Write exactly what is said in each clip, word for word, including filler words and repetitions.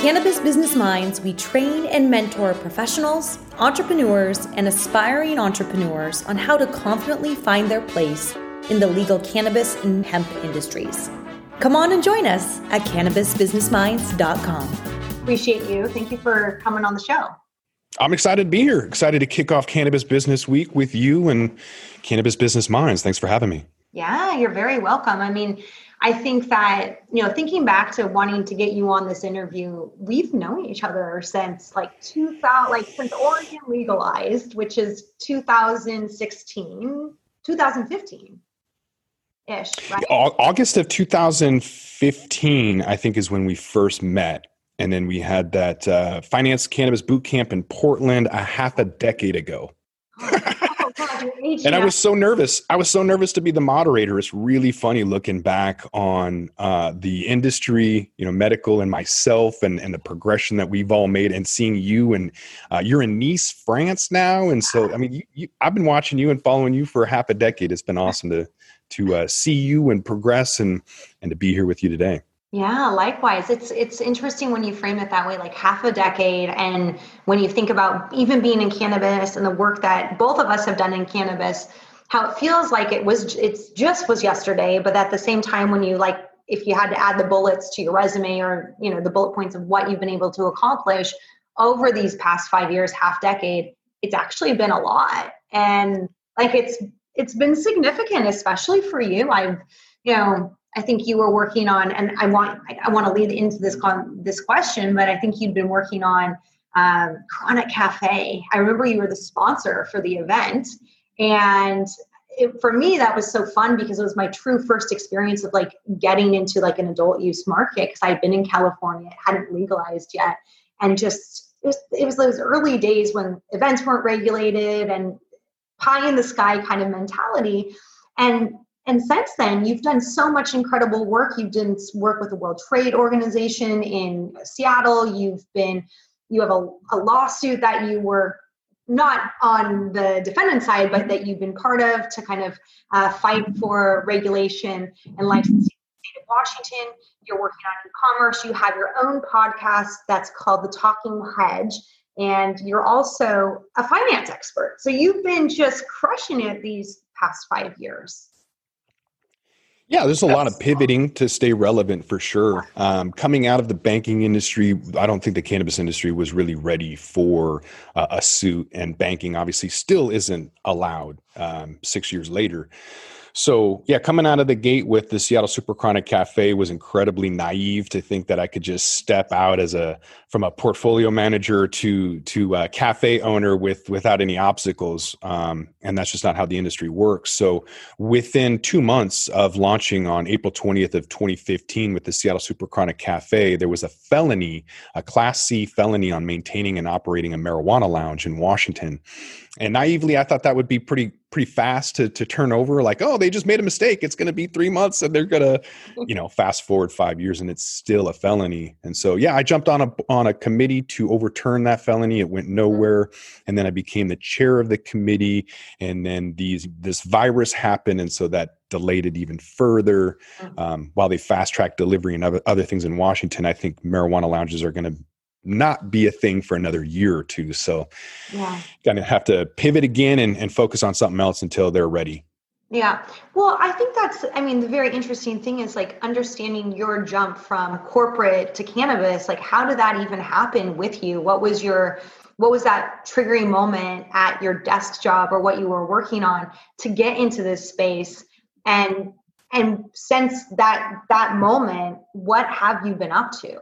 Cannabis Business Minds, we train and mentor professionals, entrepreneurs, and aspiring entrepreneurs on how to confidently find their place in the legal cannabis and hemp industries. Come on and join us at cannabis business minds dot com. Appreciate you. Thank you for coming on the show. I'm excited to be here. Excited to kick off Cannabis Business Week with you and Cannabis Business Minds. Thanks for having me. Yeah, you're very welcome. I mean, I think that, you know, thinking back to wanting to get you on this interview, we've known each other since like two thousand, like since Oregon legalized, which is two thousand sixteen, two thousand fifteen ish, right? August of two thousand fifteen, I think, is when we first met. And then we had that uh, Finance Cannabis Boot Camp in Portland a half a decade ago. Oh, God, you're aging And I up. was so nervous. I was so nervous to be the moderator. It's really funny looking back on uh, the industry, you know, medical and myself and, and the progression that we've all made and seeing you. And uh, you're in Nice, France now. And so, I mean, you, you, I've been watching you and following you for half a decade. It's been awesome to to uh, see you and progress and and to be here with you today. Yeah, likewise. It's it's interesting when you frame it that way, like half a decade. And when you think about even being in cannabis and the work that both of us have done in cannabis, how it feels like it was, it's just was yesterday. But at the same time, when you like, if you had to add the bullets to your resume or, you know, the bullet points of what you've been able to accomplish over these past five years, half decade, it's actually been a lot. And like, it's, it's been significant, especially for you. I've, you know, I think you were working on, and I want I want to lead into this con, this question, but I think you'd been working on um, Chronic Cafe. I remember you were the sponsor for the event, and it, for me that was so fun because it was my true first experience of like getting into like an adult use market because I'd been in California, it hadn't legalized yet, and just it was it was those early days when events weren't regulated and pie in the sky kind of mentality, and. And since then, you've done so much incredible work. You've done work with the World Trade Organization in Seattle. You've been, you have a, a lawsuit that you were not on the defendant side, but that you've been part of to kind of uh, fight for regulation and licensing in the state of Washington. You're working on e-commerce. You have your own podcast that's called The Talking Hedge. And you're also a finance expert. So you've been just crushing it these past five years. Yeah, there's a lot of pivoting to stay relevant for sure. Um, coming out of the banking industry, I don't think the cannabis industry was really ready for uh, a suit, and banking obviously still isn't allowed um, six years later. So yeah, coming out of the gate with the Seattle Super Chronic Cafe was incredibly naive to think that I could just step out as a from a portfolio manager to to a cafe owner with without any obstacles, um, and that's just not how the industry works. So within two months of launching on April twentieth of twenty fifteen with the Seattle Super Chronic Cafe, there was a felony, a Class C felony on maintaining and operating a marijuana lounge in Washington. And naively, I thought that would be pretty pretty fast to to turn over. Like, oh, they just made a mistake. It's going to be three months, and they're going to, you know, fast forward five years, and it's still a felony. And so, yeah, I jumped on a on a committee to overturn that felony. It went nowhere, and then I became the chair of the committee. And then these this virus happened, and so that delayed it even further. Um, while they fast tracked delivery and other other things in Washington, I think marijuana lounges are going to not be a thing for another year or two. So yeah, gonna have to pivot again and, and focus on something else until they're ready. Yeah. Well, I think that's, I mean, the very interesting thing is like understanding your jump from corporate to cannabis. Like, how did that even happen with you? What was your, what was that triggering moment at your desk job or what you were working on to get into this space? And, and since that, that moment, what have you been up to?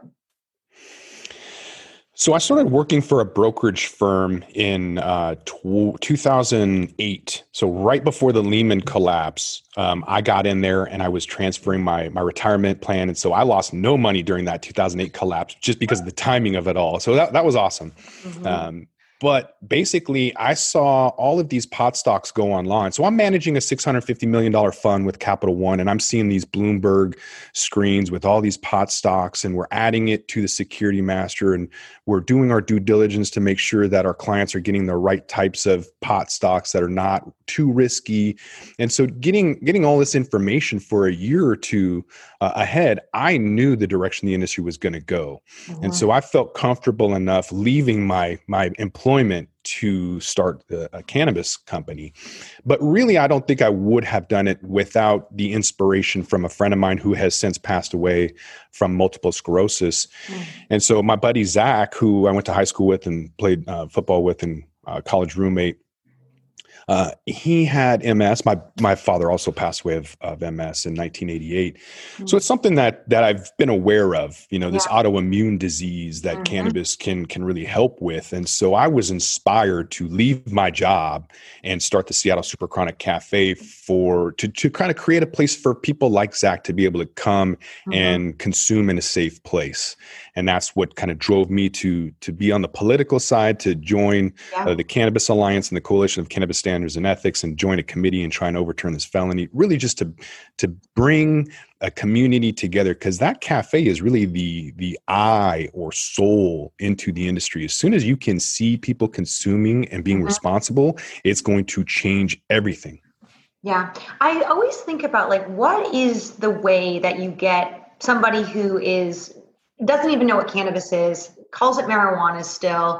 So I started working for a brokerage firm in uh, tw- two thousand eight. So right before the Lehman collapse, um, I got in there and I was transferring my my retirement plan. And so I lost no money during that two thousand eight collapse just because of the timing of it all. So that, that was awesome. Mm-hmm. Um, But basically, I saw all of these pot stocks go online. So I'm managing a six hundred fifty million dollars fund with Capital One, and I'm seeing these Bloomberg screens with all these pot stocks, and we're adding it to the security master, and we're doing our due diligence to make sure that our clients are getting the right types of pot stocks that are not too risky. And so getting getting all this information for a year or two uh, ahead, I knew the direction the industry was going to go. Mm-hmm. And so I felt comfortable enough leaving my my employment to start a, a cannabis company. But really, I don't think I would have done it without the inspiration from a friend of mine who has since passed away from multiple sclerosis. Mm. And so my buddy, Zach, who I went to high school with and played uh, football with and uh, college roommate, Uh, he had M S. My my father also passed away of, of M S in nineteen eighty-eight. Mm-hmm. So it's something that that I've been aware of, you know, this yeah. autoimmune disease that mm-hmm. cannabis can can really help with. And so I was inspired to leave my job and start the Seattle Super Chronic Cafe for to to kind of create a place for people like Zach to be able to come mm-hmm. and consume in a safe place. And that's what kind of drove me to to be on the political side, to join yeah. uh, the Cannabis Alliance and the Coalition of Cannabis Standards and Ethics, and join a committee and try and overturn this felony, really just to to bring a community together, because that cafe is really the the eye or soul into the industry. As soon as you can see people consuming and being mm-hmm. responsible, it's going to change everything. Yeah. I always think about, like, what is the way that you get somebody who is doesn't even know what cannabis is, calls it marijuana still,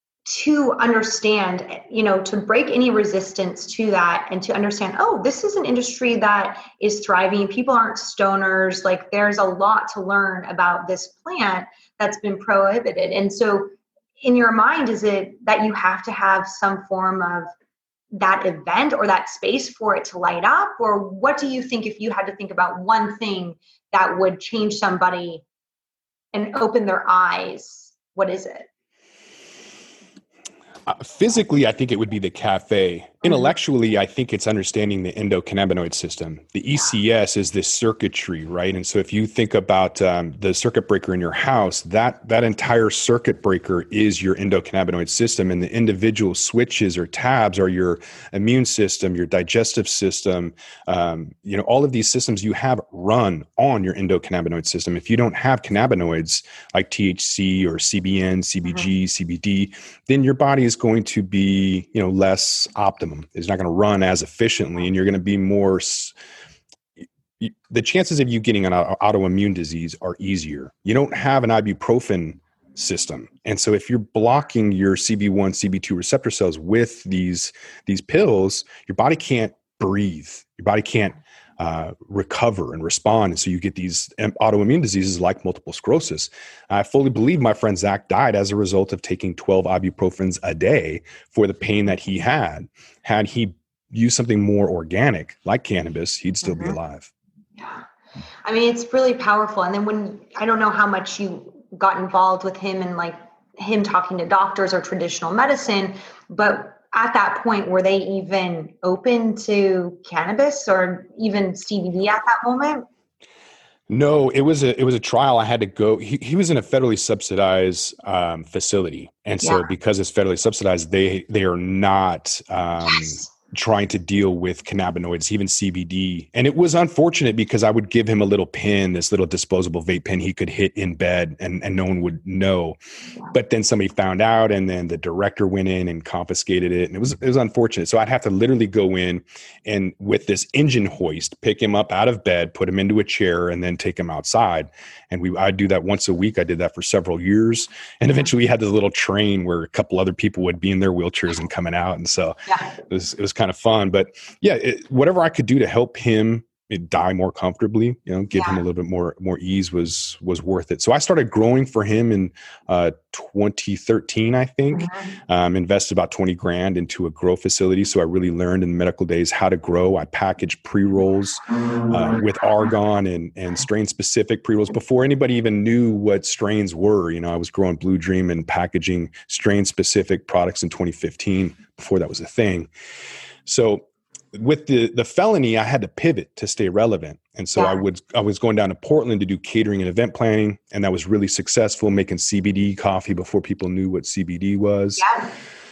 to understand, you know, to break any resistance to that, and to understand, oh, this is an industry that is thriving. People aren't stoners. Like, there's a lot to learn about this plant that's been prohibited. And so in your mind, is it that you have to have some form of that event or that space for it to light up? Or what do you think, if you had to think about one thing that would change somebody and open their eyes, what is it? Uh, physically, I think it would be the cafe. Intellectually, I think it's understanding the endocannabinoid system. The E C S is this circuitry, right? And so if you think about um, the circuit breaker in your house, that that entire circuit breaker is your endocannabinoid system, and the individual switches or tabs are your immune system, your digestive system. Um, you know, all of these systems you have run on your endocannabinoid system. If you don't have cannabinoids like T H C or C B N, C B G, mm-hmm. C B D, then your body is going to be, you know, less optimum. It's not going to run as efficiently, and you're going to be more, the chances of you getting an autoimmune disease are easier. You don't have an ibuprofen system. And so if you're blocking your C B one, C B two receptor cells with these, these pills, your body can't breathe. Your body can't Uh, recover and respond. And so you get these autoimmune diseases like multiple sclerosis. I fully believe my friend Zach died as a result of taking twelve ibuprofens a day for the pain that he had. Had he used something more organic like cannabis, he'd still mm-hmm. be alive. Yeah. I mean, it's really powerful. And then when, I don't know how much you got involved with him and like him talking to doctors or traditional medicine, but at that point, were they even open to cannabis or even C B D at that moment? No, it was a it was a trial. I had to go. He, he was in a federally subsidized um, facility, and so yeah. because it's federally subsidized, they they are not um, yes. trying to deal with cannabinoids, even C B D. And it was unfortunate because I would give him a little pin, this little disposable vape pen he could hit in bed, and, and no one would know. But then somebody found out, and then the director went in and confiscated it. And it was it was unfortunate. So I'd have to literally go in and with this engine hoist, pick him up out of bed, put him into a chair, and then take him outside. And we I'd do that once a week. I did that for several years. And eventually we had this little train where a couple other people would be in their wheelchairs and coming out. And so yeah. it was it was kind of fun. But yeah, it, whatever I could do to help him die more comfortably, you know, give yeah. him a little bit more more ease was was worth it. So I started growing for him in uh, twenty thirteen, I think. Mm-hmm. Um, invested about twenty grand into a grow facility. So I really learned in the medical days how to grow. I packaged pre-rolls uh, with argon and and strain specific pre-rolls before anybody even knew what strains were. You know, I was growing Blue Dream and packaging strain specific products in twenty fifteen before that was a thing. So with the, the felony, I had to pivot to stay relevant. And so yeah. I would, I was going down to Portland to do catering and event planning. And that was really successful, making C B D coffee before people knew what C B D was. Yeah.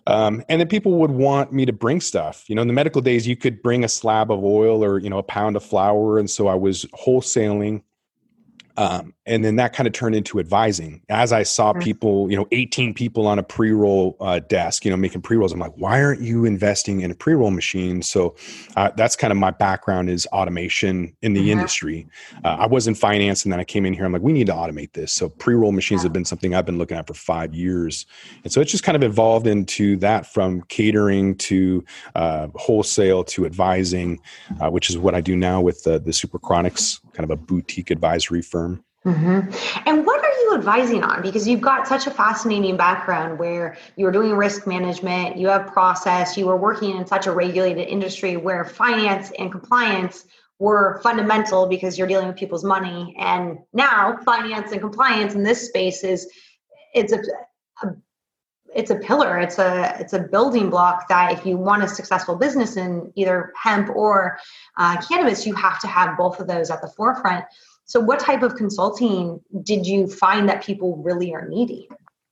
Um, and then people would want me to bring stuff. You know, in the medical days, you could bring a slab of oil or, you know, a pound of flour. And so I was wholesaling. Um, and then that kind of turned into advising. As I saw people, you know, eighteen people on a pre-roll uh, desk, you know, making pre-rolls, I'm like, why aren't you investing in a pre-roll machine? So uh, that's kind of my background is automation in the mm-hmm. industry. Uh, I was in finance and then I came in here. I'm like, we need to automate this. So pre-roll machines yeah. have been something I've been looking at for five years. And so it's just kind of evolved into that from catering to uh, wholesale to advising, uh, which is what I do now with the, the Superchronics, kind of a boutique advisory firm. Mm-hmm. And what are you advising on? Because you've got such a fascinating background where you were doing risk management, you have process, you were working in such a regulated industry where finance and compliance were fundamental because you're dealing with people's money. And now finance and compliance in this space is, it's a, a it's a pillar. It's a, it's a building block that if you want a successful business in either hemp or uh, cannabis, you have to have both of those at the forefront. So what type of consulting did you find that people really are needing?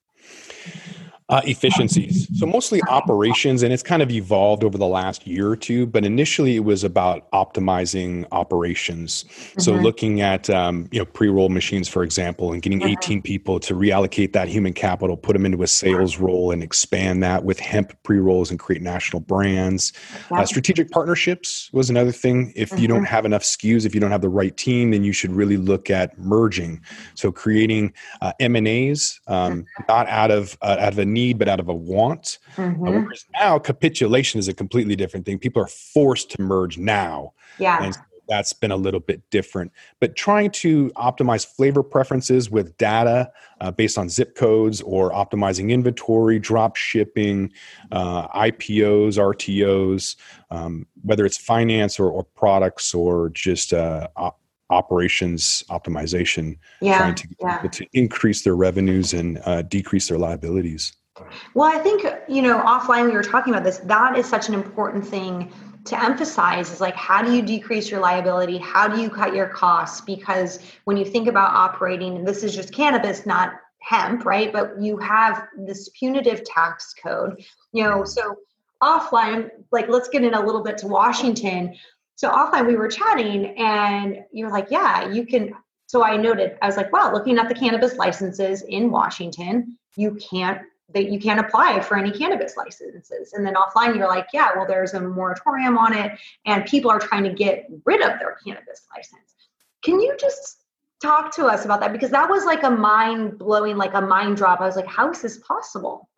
Uh, efficiencies. So mostly operations, and it's kind of evolved over the last year or two, but initially it was about optimizing operations. Mm-hmm. So looking at, um, you know, pre-roll machines, for example, and getting mm-hmm. eighteen people to reallocate that human capital, put them into a sales role and expand that with hemp pre-rolls and create national brands. Yeah. Uh, strategic partnerships was another thing. If mm-hmm. you don't have enough S K Us, if you don't have the right team, then you should really look at merging. So creating uh, M and A's, um, mm-hmm. not out of, uh, out of a need, but out of a want. Mm-hmm. Uh, whereas now capitulation is a completely different thing. People are forced to merge now. Yeah. And so that's been a little bit different. But trying to optimize flavor preferences with data uh, based on zip codes or optimizing inventory, drop shipping, uh, I P Os, R T Os, um, whether it's finance or, or products or just uh, op- operations optimization, yeah, trying to, yeah. to increase their revenues and uh, decrease their liabilities. Well, I think, you know, offline we were talking about this, that is such an important thing to emphasize is like, how do you decrease your liability? How do you cut your costs? Because when you think about operating, and this is just cannabis, not hemp, right? But you have this punitive tax code, you know, so offline, like, let's get in a little bit to Washington. So offline we were chatting and you're like, yeah, you can. So I noted, I was like, wow, looking at the cannabis licenses in Washington, you can't, that you can't apply for any cannabis licenses. And then offline, you're like, yeah, well, there's a moratorium on it and people are trying to get rid of their cannabis license. Can you just talk to us about that? Because that was like a mind blowing, like a mind drop. I was like, how is this possible?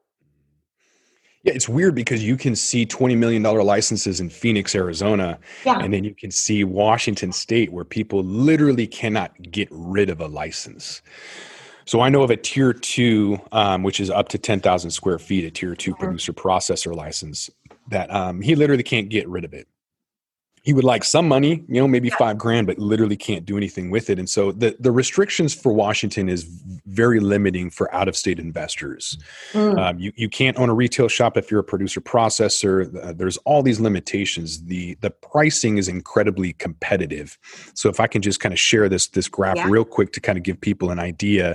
Yeah, it's weird because you can see twenty million dollars licenses in Phoenix, Arizona, yeah. and then you can see Washington State where people literally cannot get rid of a license. So I know of a tier two, um, which is up to ten thousand square feet, a tier two mm-hmm. producer processor license that um, he literally can't get rid of it. He would like some money, you know, maybe yeah. five grand, but literally can't do anything with it. And so the, the restrictions for Washington is very limiting for out-of-state investors. Mm. Um, you, you can't own a retail shop if you're a producer processor. Uh, there's all these limitations. The the pricing is incredibly competitive. So if I can just kind of share this, this graph yeah. real quick to kind of give people an idea.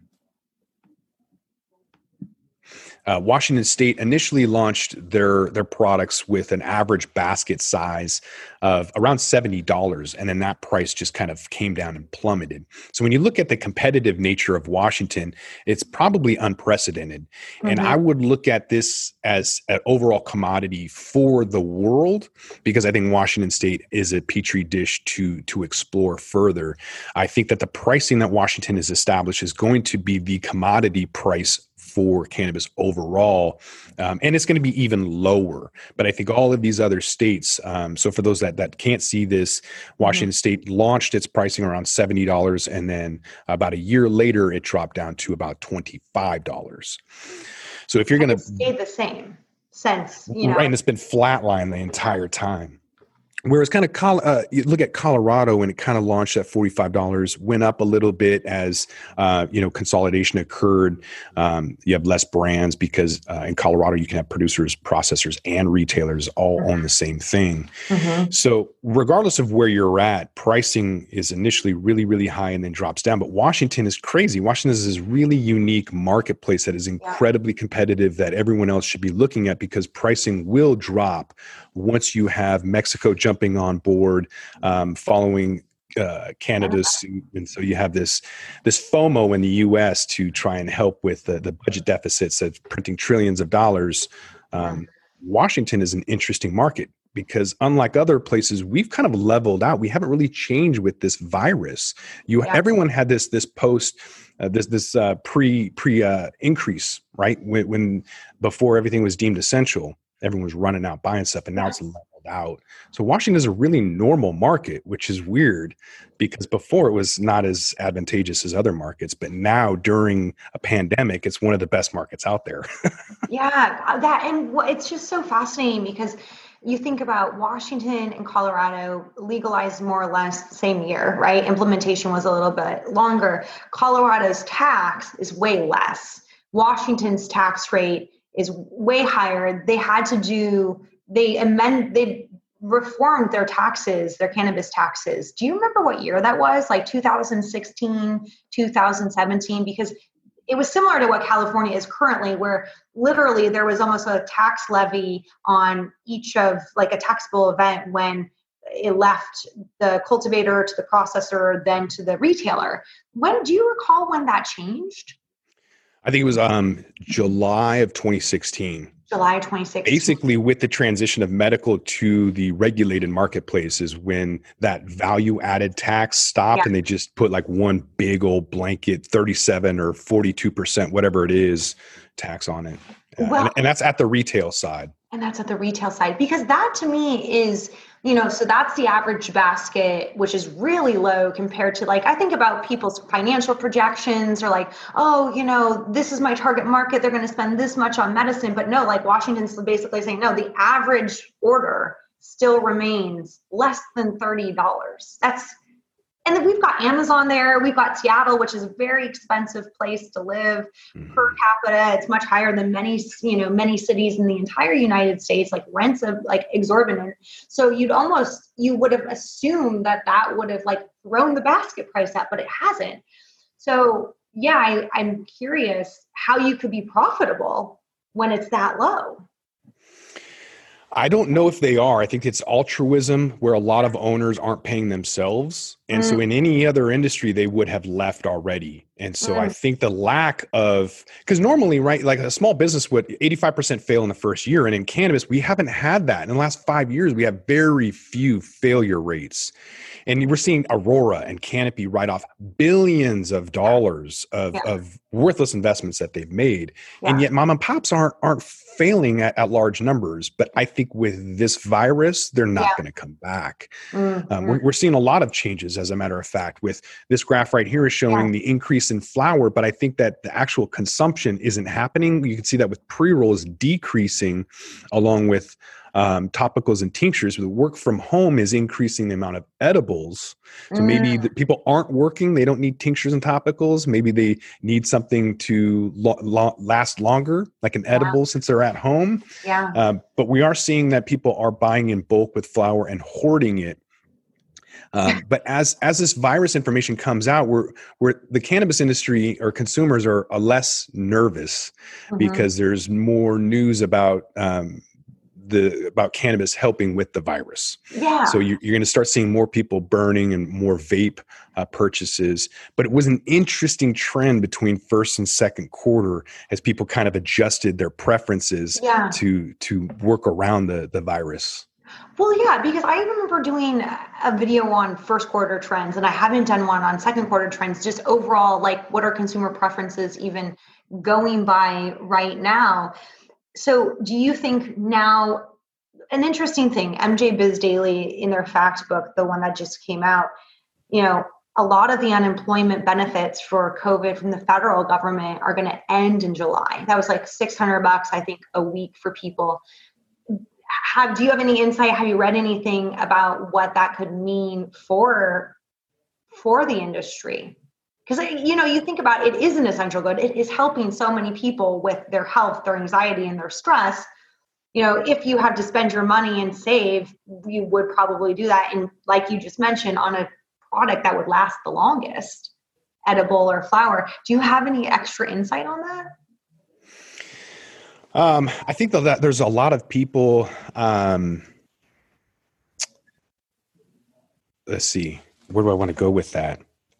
Uh, Washington State initially launched their their products with an average basket size of around seventy dollars, and then that price just kind of came down and plummeted. So when you look at the competitive nature of Washington, it's probably unprecedented. Mm-hmm. And I would look at this as an overall commodity for the world because I think Washington State is a petri dish to, to explore further. I think that the pricing that Washington has established is going to be the commodity price for cannabis overall. Um, and it's going to be even lower. But I think all of these other states, um, so for those that, that can't see this, Washington mm-hmm. State launched its pricing around seventy dollars. And then about a year later, it dropped down to about twenty-five dollars. So if you're going to stay the same since, you know, right. And it's been flatlined the entire time. Whereas kind of Col- uh, you look at Colorado, and it kind of launched at forty-five dollars, went up a little bit as uh, you know consolidation occurred. Um, you have less brands because uh, in Colorado you can have producers, processors, and retailers all own the same thing. Mm-hmm. So regardless of where you're at, pricing is initially really, really high and then drops down. But Washington is crazy. Washington is this really unique marketplace that is incredibly yeah. competitive that everyone else should be looking at, because pricing will drop once you have Mexico jumping on board, um, following uh, Canada's suit. And so you have this this FOMO in the U S to try and help with the, the budget deficits of printing trillions of dollars. Um, Washington is an interesting market because unlike other places, we've kind of leveled out. We haven't really changed with this virus. You, yeah. Everyone had this this post, uh, this this uh, pre pre uh, increase, right? When, when before everything was deemed essential. Everyone was running out buying stuff, and now yes. it's leveled out. So Washington is a really normal market, which is weird because before it was not as advantageous as other markets, but now during a pandemic, it's one of the best markets out there. yeah, that and it's just so fascinating because you think about Washington and Colorado legalized more or less the same year, right? Implementation was a little bit longer. Colorado's tax is way less. Washington's tax rate is way higher. They had to do, they amend, they reformed their taxes, their cannabis taxes. Do you remember what year that was? Like two thousand sixteen, two thousand seventeen? Because it was similar to what California is currently, where literally there was almost a tax levy on each of like a taxable event when it left the cultivator to the processor, then to the retailer. When do you recall when that changed? I think it was um, July of twenty sixteen. July twenty sixteen. Basically, with the transition of medical to the regulated marketplace is when that value-added tax stopped, yeah. and they just put like one big old blanket thirty-seven or forty-two percent, whatever it is, tax on it. Uh, well, and, and that's at the retail side. And that's at the retail side, because that to me is, you know, so that's the average basket, which is really low compared to, like, I think about people's financial projections or like, oh, you know, this is my target market. They're going to spend this much on medicine. But no, like Washington's basically saying, no, the average order still remains less than thirty dollars. That's, and then we've got Amazon there. We've got Seattle, which is a very expensive place to live mm-hmm. per capita. It's much higher than many, you know, many cities in the entire United States, like rents of like exorbitant. So you'd almost, you would have assumed that that would have like thrown the basket price up, but it hasn't. So yeah, I, I'm curious how you could be profitable when it's that low. I don't know if they are. I think it's altruism where a lot of owners aren't paying themselves. And mm. so in any other industry, they would have left already. And so mm. I think the lack of, because normally, right, like a small business would eighty-five percent fail in the first year. And in cannabis, we haven't had that. In the last five years, we have very few failure rates. And we're seeing Aurora and Canopy write off billions of dollars of, yeah. of worthless investments that they've made. Yeah. And yet mom and pops aren't aren't failing at, at large numbers. But I think with this virus, they're not yeah. going to come back. Mm-hmm. Um, we're, we're seeing a lot of changes, as a matter of fact, with this graph right here is showing yeah. the increase in flower. But I think that the actual consumption isn't happening. You can see that with pre-rolls decreasing along with Um, topicals and tinctures. The work from home is increasing the amount of edibles. So mm. maybe the people aren't working. They don't need tinctures and topicals. Maybe they need something to lo- lo- last longer, like an yeah. edible since they're at home. Yeah. Um, but we are seeing that people are buying in bulk with flower and hoarding it. Um, but as as this virus information comes out, we're, we're the cannabis industry or consumers are, are less nervous mm-hmm. because there's more news about um, the about cannabis helping with the virus. Yeah. So you're, you're going to start seeing more people burning and more vape uh, purchases. But it was an interesting trend between first and second quarter as people kind of adjusted their preferences yeah. to to work around the the virus. Well, yeah, because I remember doing a video on first quarter trends, and I haven't done one on second quarter trends, just overall, like what are consumer preferences even going by right now? So do you think now, an interesting thing, M J Biz Daily in their fact book, the one that just came out, you know, a lot of the unemployment benefits for COVID from the federal government are going to end in July. That was like six hundred bucks, I think, a week for people. have, do you have any insight? Have you read anything about what that could mean for, for the industry? Because, you know, you think about it, it is an essential good. It is helping so many people with their health, their anxiety, and their stress. You know, if you had to spend your money and save, you would probably do that. And like you just mentioned, on a product that would last the longest, edible or flour. Do you have any extra insight on that? Um, I think that there's a lot of people, um, let's see, where do I want to go with that?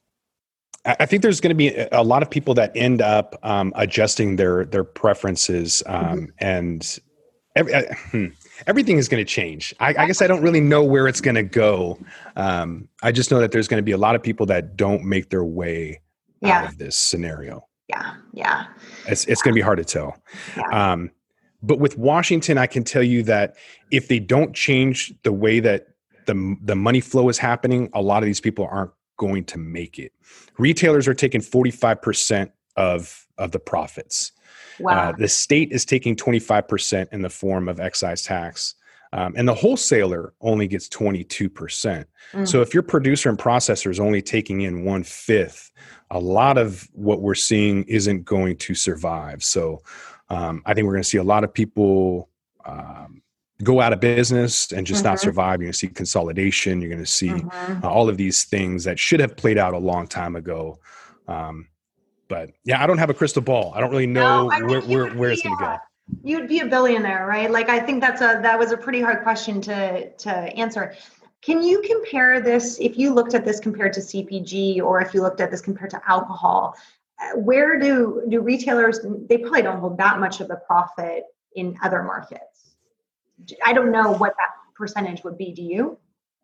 I, I think there's going to be a lot of people that end up um, adjusting their their preferences um, mm-hmm. and every, uh, hmm, everything is going to change. I, I guess I don't really know where it's going to go. Um, I just know that there's going to be a lot of people that don't make their way yeah. out of this scenario. Yeah. Yeah. It's, it's going to be hard to tell. Yeah. Um, but with Washington, I can tell you that if they don't change the way that the, the money flow is happening, a lot of these people aren't going to make it. Retailers are taking forty-five percent of, of the profits. Wow. Uh, the state is taking twenty-five percent in the form of excise tax. Um, and the wholesaler only gets twenty-two percent. Mm. So if your producer and processor is only taking in one fifth, a lot of what we're seeing isn't going to survive. So um, I think we're going to see a lot of people um, go out of business and just mm-hmm. not survive. You're going to see consolidation. You're going to see mm-hmm. uh, all of these things that should have played out a long time ago. Um, but yeah, I don't have a crystal ball. I don't really know no, where, where, where it's going to go. You'd be a billionaire, right? Like, I think that's a, that was a pretty hard question to, to answer. Can you compare this, if you looked at this compared to C P G, or if you looked at this compared to alcohol, where do, do retailers, they probably don't hold that much of a profit in other markets. I don't know what that percentage would be. Do you?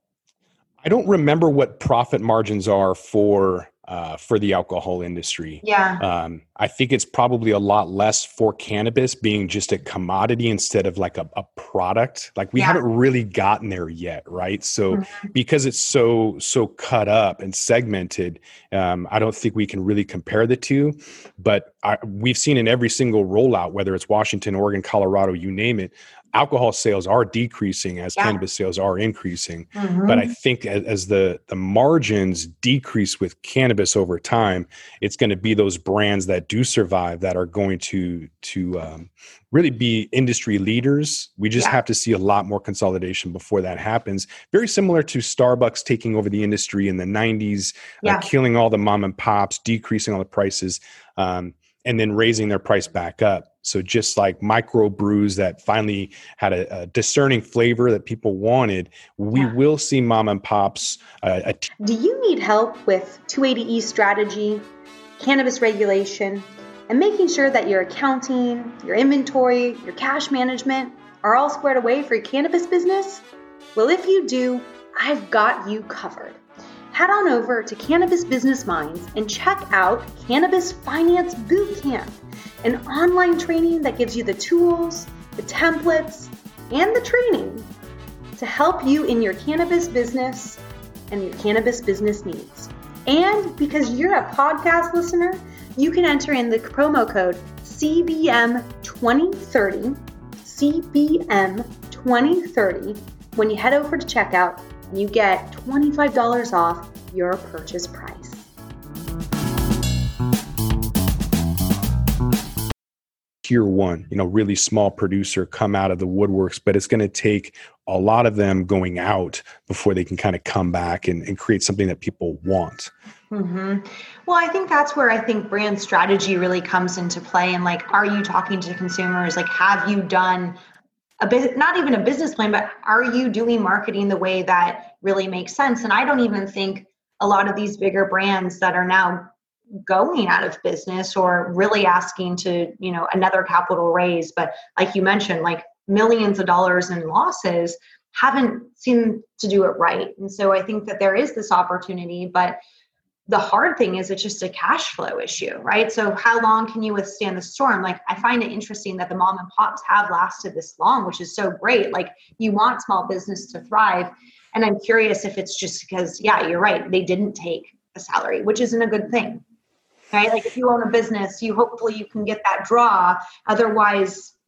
I don't remember what profit margins are for uh, for the alcohol industry. Yeah. Um, I think it's probably a lot less for cannabis being just a commodity instead of like a, a product. Like we yeah. haven't really gotten there yet, right? So mm-hmm. because it's so so cut up and segmented, um, I don't think we can really compare the two. But I, we've seen in every single rollout, whether it's Washington, Oregon, Colorado, you name it, alcohol sales are decreasing as yeah. cannabis sales are increasing. Mm-hmm. But I think as, as the, the margins decrease with cannabis over time, it's going to be those brands that do survive that are going to, to um, really be industry leaders. We just yeah. have to see a lot more consolidation before that happens. Very similar to Starbucks taking over the industry in the nineties, yeah. uh, killing all the mom and pops, decreasing all the prices, um, and then raising their price back up. So just like micro brews that finally had a, a discerning flavor that people wanted, we yeah. will see mom and pops. Uh, a t- Do you need help with two eighty E strategy, cannabis regulation, and making sure that your accounting, your inventory, your cash management are all squared away for your cannabis business? Well, if you do, I've got you covered. Head on over to Cannabis Business Minds and check out Cannabis Finance Bootcamp, an online training that gives you the tools, the templates, and the training to help you in your cannabis business and your cannabis business needs. And because you're a podcast listener, you can enter in the promo code C B M twenty thirty, C B M twenty thirty, when you head over to checkout, and you get twenty-five dollars off your purchase price. Tier one, you know, really small producer come out of the woodworks, but it's going to take a lot of them going out before they can kind of come back and, and create something that people want. Mm-hmm. Well, I think that's where I think brand strategy really comes into play. And like, are you talking to consumers? Like, have you done a bit, not even a business plan, but are you doing marketing the way that really makes sense? And I don't even think a lot of these bigger brands that are now going out of business or really asking to, you know, another capital raise, but like you mentioned, like millions of dollars in losses, haven't seemed to do it right. And so I think that there is this opportunity, but the hard thing is it's just a cash flow issue, right? So how long can you withstand the storm? Like, I find it interesting that the mom and pops have lasted this long, which is so great. Like, you want small business to thrive. And I'm curious if it's just because, yeah, you're right, they didn't take a salary, which isn't a good thing, right? Like, if you own a business, you hopefully you can get that draw. Otherwise,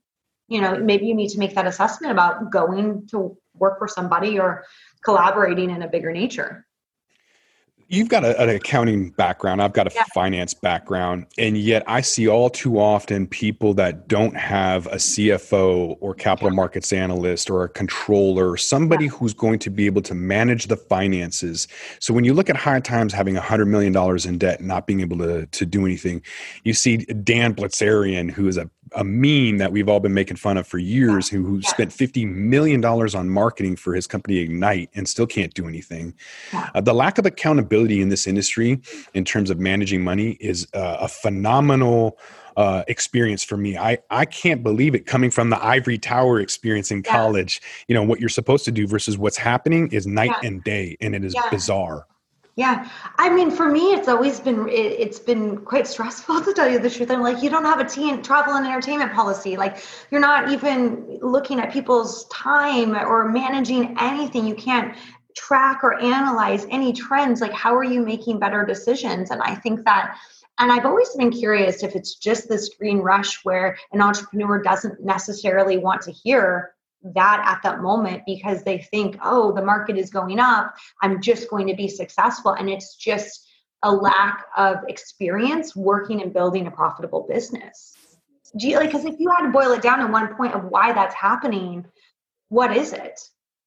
you know, maybe you need to make that assessment about going to work for somebody or collaborating in a bigger nature. You've got a, an accounting background. I've got a yeah. finance background. And yet I see all too often people that don't have a C F O or capital yeah. markets analyst or a controller, somebody yeah. who's going to be able to manage the finances. So when you look at High Times having one hundred million dollars in debt and not being able to, to do anything, you see Dan Blitzerian, who is a a meme that we've all been making fun of for years, who, who yeah. spent fifty million dollars on marketing for his company Ignite and still can't do anything. Yeah. Uh, the lack of accountability in this industry in terms of managing money is uh, a phenomenal uh, experience for me. I, I can't believe it coming from the ivory tower experience in college. Yeah. You know, what you're supposed to do versus what's happening is night yeah. and day, and it is yeah. bizarre. Yeah. I mean, for me, it's always been, it, it's been quite stressful, to tell you the truth. I'm like, you don't have a teen travel and entertainment policy. Like, you're not even looking at people's time or managing anything. You can't track or analyze any trends. Like, how are you making better decisions? And I think that, and I've always been curious if it's just this green rush where an entrepreneur doesn't necessarily want to hear that at that moment because they think, oh, the market is going up, I'm just going to be successful. And it's just a lack of experience working and building a profitable business. Do you, like, because if you had to boil it down to one point of why that's happening, what is it?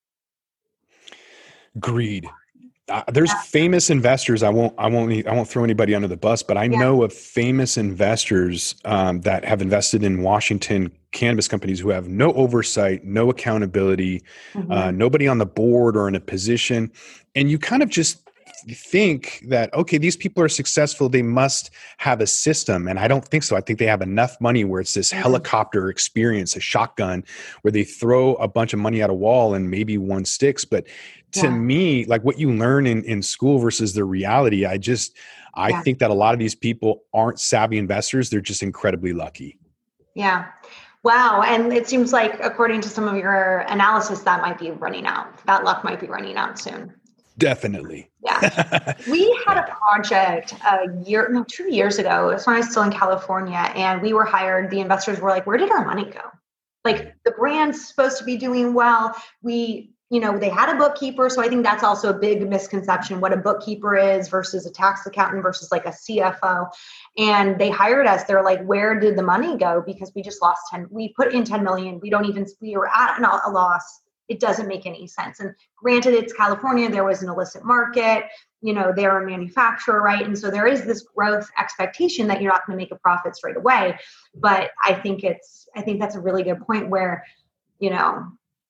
Greed. Uh, there's yeah. famous investors. I won't. I won't. I won't throw anybody under the bus, but I yeah. know of famous investors um, that have invested in Washington cannabis companies who have no oversight, no accountability, mm-hmm. uh, nobody on the board or in a position, and you kind of just think that, okay, these people are successful, they must have a system. And I don't think so. I think they have enough money where it's this mm-hmm. helicopter experience, a shotgun, where they throw a bunch of money at a wall and maybe one sticks. But to yeah. me, like what you learn in, in school versus the reality, I just, I yeah. think that a lot of these people aren't savvy investors. They're just incredibly lucky. Yeah. Wow. And it seems like, according to some of your analysis, that might be running out. That luck might be running out soon. Definitely. Yeah. We had a project a year, no, two years ago. It was when I was still in California, and we were hired. The investors were like, where did our money go? Like, the brand's supposed to be doing well. We, you know, they had a bookkeeper. So I think that's also a big misconception, what a bookkeeper is versus a tax accountant versus like a C F O. And they hired us. They're like, where did the money go? Because we just lost ten, we put in ten million. We don't even, we were at a loss. It doesn't make any sense. And granted, it's California. There was an illicit market. You know, they're a manufacturer, right? And so there is this growth expectation that you're not going to make a profit straight away. But I think it's, I think that's a really good point where, you know,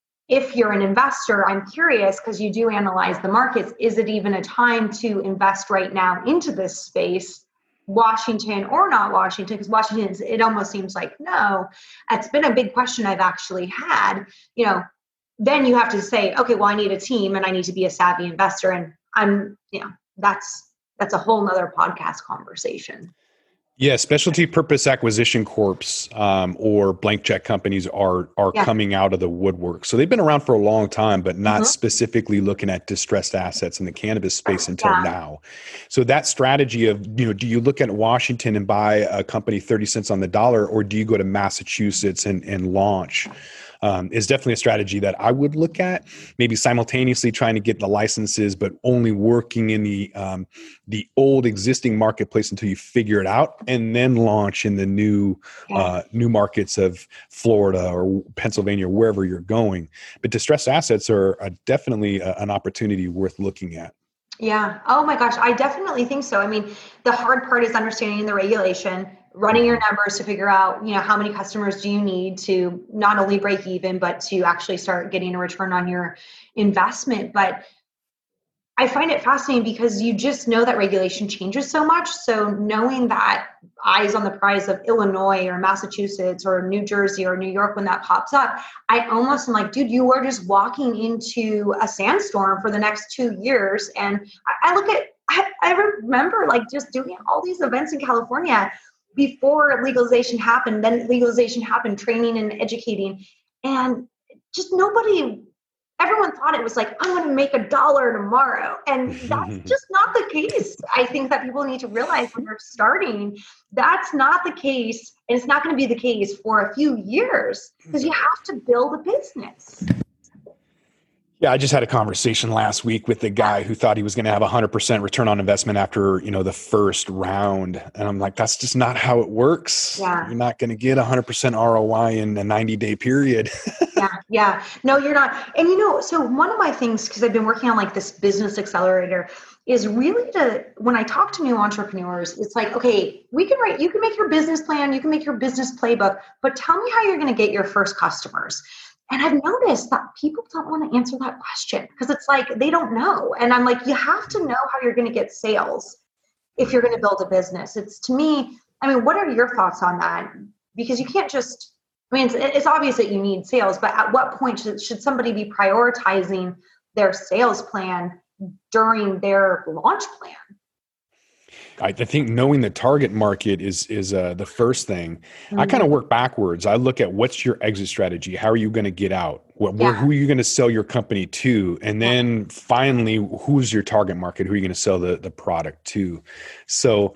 if you're an investor, I'm curious, because you do analyze the markets, is it even a time to invest right now into this space, Washington or not Washington? Because Washington, it almost seems like no. It's been a big question I've actually had, you know. Then you have to say, okay, well, I need a team and I need to be a savvy investor. And I'm, you know, that's, that's a whole nother podcast conversation. Yeah. Specialty purpose acquisition corps um, or blank check companies are, are yeah. coming out of the woodwork. So they've been around for a long time, but not mm-hmm. specifically looking at distressed assets in the cannabis space until yeah. now. So that strategy of, you know, do you look at Washington and buy a company thirty cents on the dollar, or do you go to Massachusetts and, and launch? Um, is definitely a strategy that I would look at, maybe simultaneously trying to get the licenses, but only working in the um, the old existing marketplace until you figure it out, and then launch in the new yeah. uh, new markets of Florida or Pennsylvania, or wherever you're going. But distressed assets are, are definitely a, an opportunity worth looking at. Yeah. Oh my gosh. I definitely think so. I mean, the hard part is understanding the regulation, running your numbers to figure out, you know, how many customers do you need to not only break even, but to actually start getting a return on your investment. But I find it fascinating because you just know that regulation changes so much. So knowing that eyes on the prize of Illinois or Massachusetts or New Jersey or New York, when that pops up, I almost am like, dude, you are just walking into a sandstorm for the next two years. And I, I look at, I, I remember like just doing all these events in California before legalization happened, then legalization happened, training and educating. And just nobody everyone thought it was like, I'm going to make a dollar tomorrow. And that's just not the case. I think that people need to realize when they're starting, that's not the case. And it's not going to be the case for a few years because you have to build a business. Yeah, I just had a conversation last week with the guy who thought he was going to have a one hundred percent return on investment after, you know, the first round. And I'm like, that's just not how it works. Yeah. You're not going to get one hundred percent R O I in a ninety-day period. yeah, yeah. No, you're not. And, you know, so one of my things, because I've been working on like this business accelerator, is really to, when I talk to new entrepreneurs, it's like, okay, we can write, you can make your business plan, you can make your business playbook, but tell me how you're going to get your first customers. And I've noticed that people don't want to answer that question because it's like, they don't know. And I'm like, you have to know how you're going to get sales if you're going to build a business. It's, to me, I mean, what are your thoughts on that? Because you can't just, I mean, it's, it's obvious that you need sales, but at what point should, should somebody be prioritizing their sales plan during their launch plan? I think knowing the target market is is uh, the first thing. Mm-hmm. I kind of work backwards. I look at what's your exit strategy? How are you going to get out? What, yeah. where, who are you going to sell your company to? And then finally, who's your target market? Who are you going to sell the, the product to? So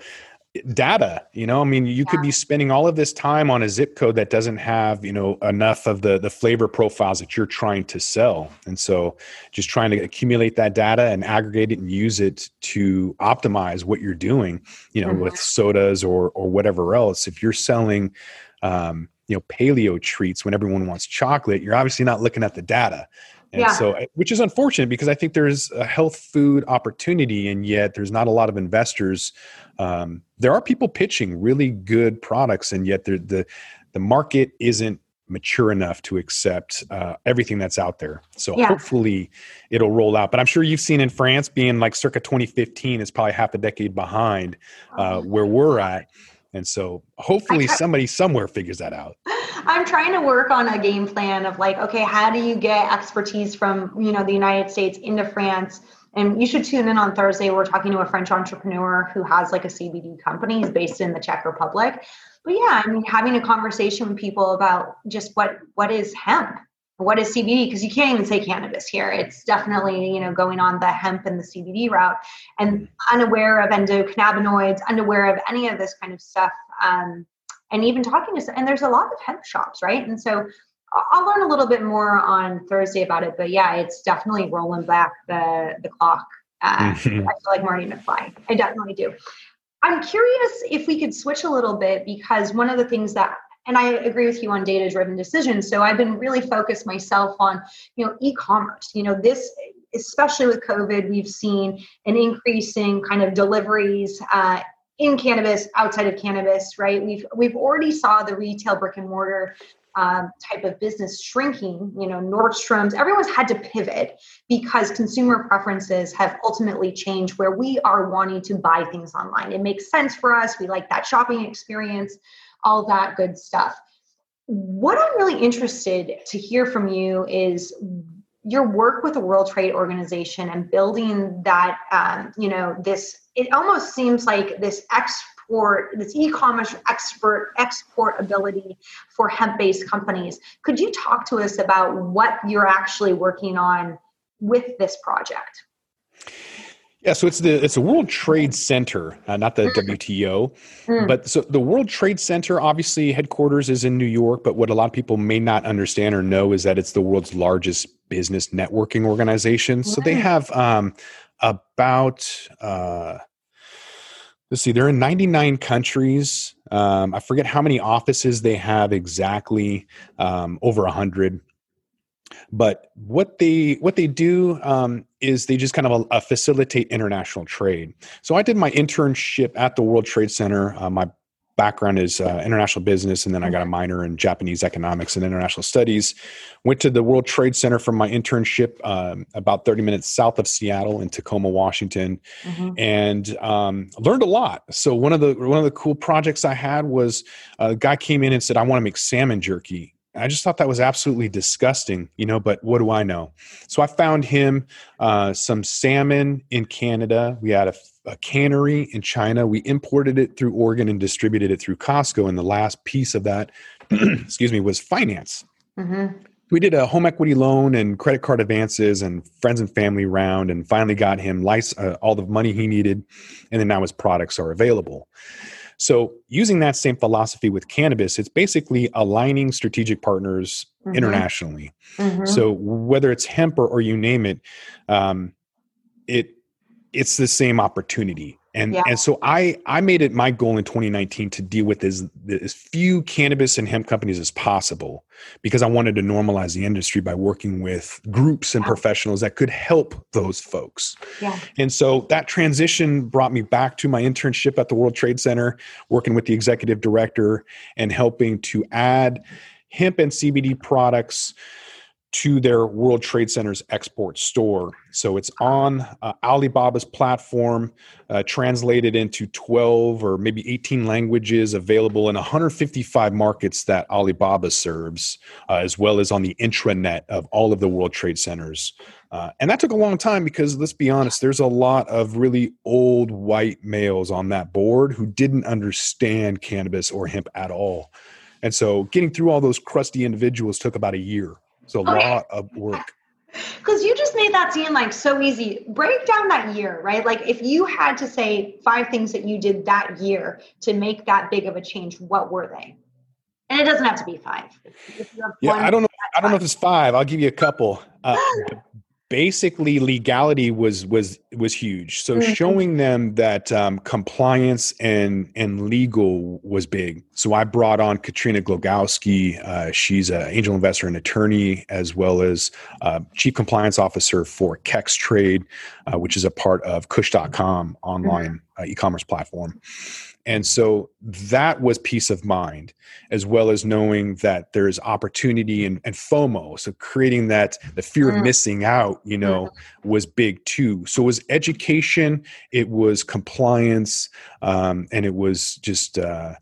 data, you know, I mean, you yeah. could be spending all of this time on a zip code that doesn't have, you know, enough of the, the flavor profiles that you're trying to sell. And so just trying to accumulate that data and aggregate it and use it to optimize what you're doing, you know, mm-hmm. with sodas or, or whatever else. If you're selling, um, you know, paleo treats when everyone wants chocolate, you're obviously not looking at the data. And yeah. so, which is unfortunate because I think there's a health food opportunity and yet there's not a lot of investors. Um, there are people pitching really good products and yet the, the market isn't mature enough to accept uh, everything that's out there. So yeah. hopefully it'll roll out, but I'm sure you've seen in France being like circa twenty fifteen is probably half a decade behind uh, where we're at. And so hopefully somebody somewhere figures that out. I'm trying to work on a game plan of like, okay, how do you get expertise from, you know, the United States into France? And you should tune in on Thursday. We're talking to a French entrepreneur who has like a C B D company. He's based in the Czech Republic. But yeah, I mean, having a conversation with people about just what, what is hemp? What is C B D? Because you can't even say cannabis here. It's definitely, you know, going on the hemp and the C B D route and unaware of endocannabinoids, unaware of any of this kind of stuff. Um, and even talking to, and there's a lot of hemp shops, right? And so I'll learn a little bit more on Thursday about it. But yeah, it's definitely rolling back the, the clock. Uh, mm-hmm. I feel like Marty McFly. I definitely do. I'm curious if we could switch a little bit because one of the things that, and I agree with you on data-driven decisions. So I've been really focused myself on, you know, e-commerce. You know, this, especially with COVID, we've seen an increase in kind of deliveries uh, in cannabis, outside of cannabis, right? We've we've already saw the retail brick and mortar um, type of business shrinking. You know, Nordstrom's. Everyone's had to pivot because consumer preferences have ultimately changed. Where we are wanting to buy things online, it makes sense for us. We like that shopping experience. All that good stuff. What I'm really interested to hear from you is your work with the World Trade Organization and building that, um, you know, this, it almost seems like this export, this e-commerce export, export ability for hemp-based companies. Could you talk to us about what you're actually working on with this project? Yeah, so it's the it's a World Trade Center, uh, not the mm. W T O, mm. but so the World Trade Center, obviously headquarters is in New York, but what a lot of people may not understand or know is that it's the world's largest business networking organization. Mm. So they have um, about, uh, let's see, they're in ninety-nine countries. Um, I forget how many offices they have exactly, um, over one hundred. But what they what they do um, is they just kind of uh, facilitate international trade. So I did my internship at the World Trade Center. Uh, my background is uh, international business, and then I got a minor in Japanese economics and international studies. Went to the World Trade Center for my internship um, about thirty minutes south of Seattle in Tacoma, Washington, mm-hmm. and um, learned a lot. So one of the one of the cool projects I had was a guy came in and said, "I want to make salmon jerky." I just thought that was absolutely disgusting, you know, but what do I know? So I found him uh, some salmon in Canada. We had a, a cannery in China. We imported it through Oregon and distributed it through Costco. And the last piece of that, excuse me, was finance. Mm-hmm. we did a home equity loan and credit card advances and friends and family round, and finally got him lic- uh, all the money he needed. And then now his products are available. So using that same philosophy with cannabis, it's basically aligning strategic partners mm-hmm. internationally. Mm-hmm. So whether it's hemp or, or you name it, um, it it's the same opportunity. And yeah. and so I I made it my goal in twenty nineteen to deal with as, as few cannabis and hemp companies as possible, because I wanted to normalize the industry by working with groups and yeah. professionals that could help those folks. Yeah. And so that transition brought me back to my internship at the World Trade Center, working with the executive director and helping to add hemp and C B D products to their World Trade Center's export store. So it's on uh, Alibaba's platform, uh, translated into twelve or maybe eighteen languages, available in one hundred fifty-five markets that Alibaba serves, uh, as well as on the intranet of all of the World Trade Centers. Uh, and that took a long time because, let's be honest, there's a lot of really old white males on that board who didn't understand cannabis or hemp at all. And so getting through all those crusty individuals took about a year. It's a okay. lot of work. Because you just made that seem like so easy. Break down that year, right? Like if you had to say five things that you did that year to make that big of a change, what were they? And it doesn't have to be five. If you have yeah, one, I don't know. I don't know if it's five. I'll give you a couple. Uh, basically, legality was was was huge. So mm-hmm. showing them that um, compliance and and legal was big. So I brought on Katrina Glogowski. Uh, she's an angel investor and attorney, as well as uh, chief compliance officer for Kex Trade, uh, which is a part of Kush dot com online uh, e-commerce platform. And so that was peace of mind, as well as knowing that there's opportunity and, and FOMO. So creating that, the fear of missing out, you know, was big too. So it was education, it was compliance, um, and it was just uh,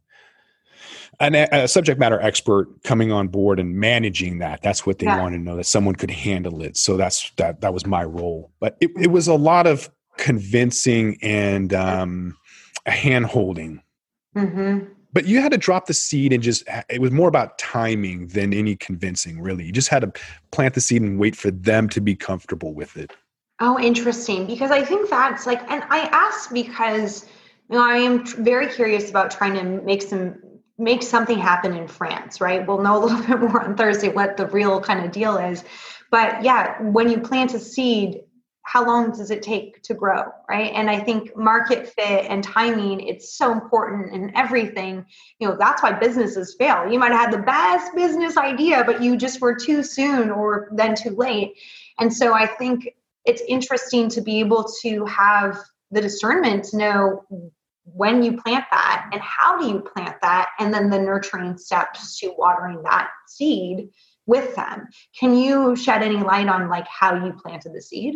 an, a subject matter expert coming on board and managing that. That's what they yeah. wanted to know, that someone could handle it. So that's that. That was my role. But it, it was a lot of convincing and um, hand holding. Mm-hmm. But you had to drop the seed and just, it was more about timing than any convincing, really. You just had to plant the seed and wait for them to be comfortable with it. Oh, interesting. Because I think that's like, and I ask because, you know, I am tr- very curious about trying to make some, make something happen in France, right? We'll know a little bit more on Thursday what the real kind of deal is. But yeah, when you plant a seed, how long does it take to grow, right? And I think market fit and timing, it's so important in everything. You know, that's why businesses fail. You might have had the best business idea, but you just were too soon or then too late. And so I think it's interesting to be able to have the discernment to know when you plant that and how do you plant that, and then the nurturing steps to watering that seed with them. Can you shed any light on like how you planted the seed?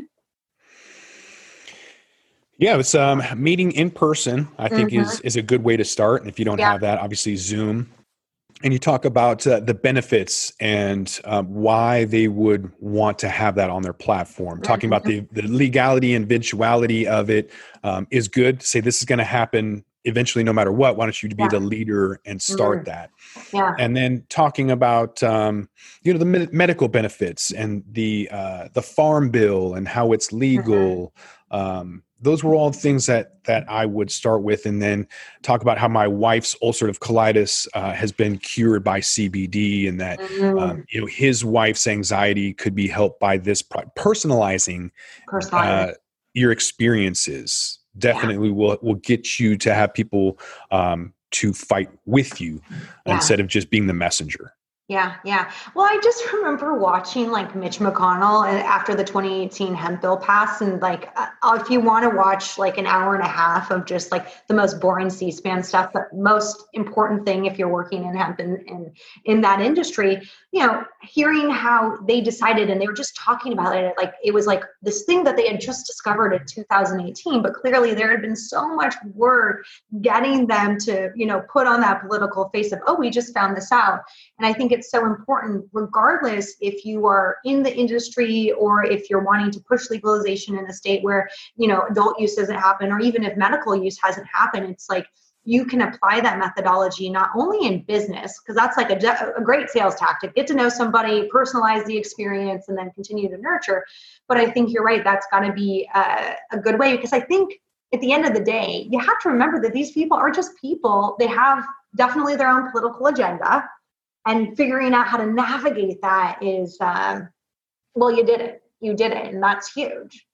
Yeah, it's um, meeting in person, I think mm-hmm. is is a good way to start. And if you don't yeah. have that, obviously Zoom. And you talk about uh, the benefits and um, why they would want to have that on their platform. Mm-hmm. Talking about the, the legality and eventuality of it um, is good. Say this is going to happen eventually no matter what. Why don't you be yeah. the leader and start mm-hmm. that? Yeah. And then talking about um, you know the med- medical benefits and the uh, the farm bill and how it's legal. Mm-hmm. Um, Those were all things that that I would start with, and then talk about how my wife's ulcerative colitis uh, has been cured by C B D, and that mm-hmm. um, you know his wife's anxiety could be helped by this. Pro- personalizing uh, your experiences definitely yeah. will will get you to have people um, to fight with you yeah. instead of just being the messenger. Yeah, yeah. Well, I just remember watching like Mitch McConnell after the twenty eighteen hemp bill passed, and like, uh, if you want to watch like an hour and a half of just like the most boring C-SPAN stuff, but most important thing if you're working in hemp and in, in, in that industry, you know, hearing how they decided, and they were just talking about it, like it was like this thing that they had just discovered in two thousand eighteen, but clearly there had been so much work getting them to, you know, put on that political face of, oh, we just found this out. And I think it's so important, regardless if you are in the industry or if you're wanting to push legalization in a state where, you know, adult use doesn't happen, or even if medical use hasn't happened, it's like you can apply that methodology not only in business, because that's like a, a great sales tactic, get to know somebody, personalize the experience, and then continue to nurture. But I think you're right, that's got to be a, a good way, because I think at the end of the day, you have to remember that these people are just people. They have definitely their own political agenda, and figuring out how to navigate that is, um, well, you did it. You did it. And that's huge.